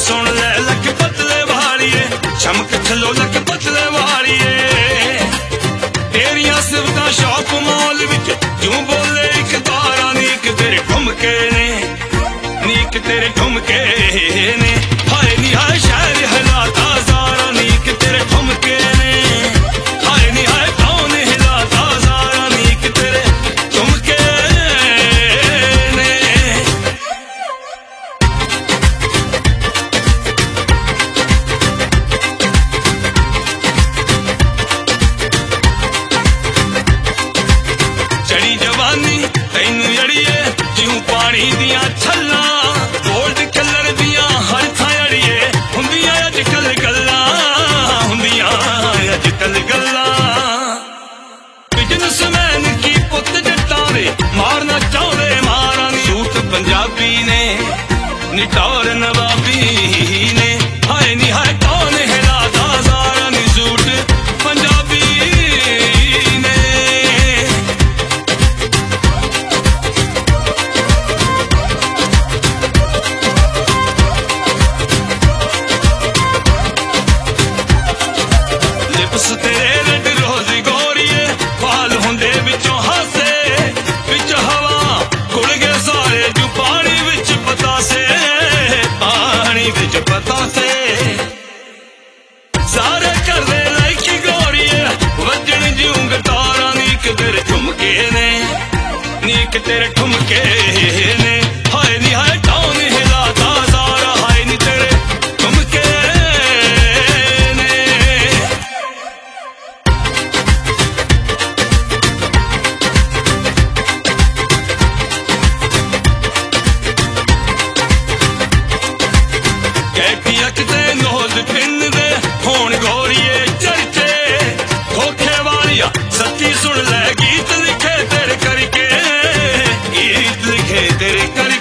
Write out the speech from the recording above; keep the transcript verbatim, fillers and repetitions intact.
सुन ले लक पतले वालिए चमक थलो लक पतले वालिए तेरिया सिफता शॉप मॉल विच क्यों बोले एक तारा नीक तेरे ठुमके ने नीक तेरे ठुमके ने हाय नी हाय शहर हिलाता सारा नीक तेरे ठुमके ने हाय नी हाय कौन हिलाता सारा नीक तेरे ठुमके ने चढ़ी जवानी तैनू अड़िए जिऊं पानी दिया छल्ला गोल्ड कलर दिया हर थां अड़िए हुंदियां अजकल गल्लां हुंदियां अजकल गल्लां बिजनेसमैन की पुत जट्टां दे मारना चाहुंदे मारां नी सूट पंजाबी ने निटौर नवाबी ने हाय नी हाय कौन हिलादा सारा नी सूट पंजाबी ने लिप्स तेरे रेड रोज गोरिए फाल हुंदे विचों हासे विच हवा गुड़ गए सारे जू पानी विच पतासे पानी विच पतासे सारे करदे लाइकी गोरिए वजन जिऊं गटारा नीक तेरे ठुमके ने नीक तेरे ठुमके ने हाय नी हाय कौन हिलाता सारा हाय नी तेरे ठुमके ने कैफिया किते नोज पिन दे होण गोरिए चर्चे धोखे वालिया सच्ची सुन ले गीत लिखे तेरे करके गीत लिखे तेरे कर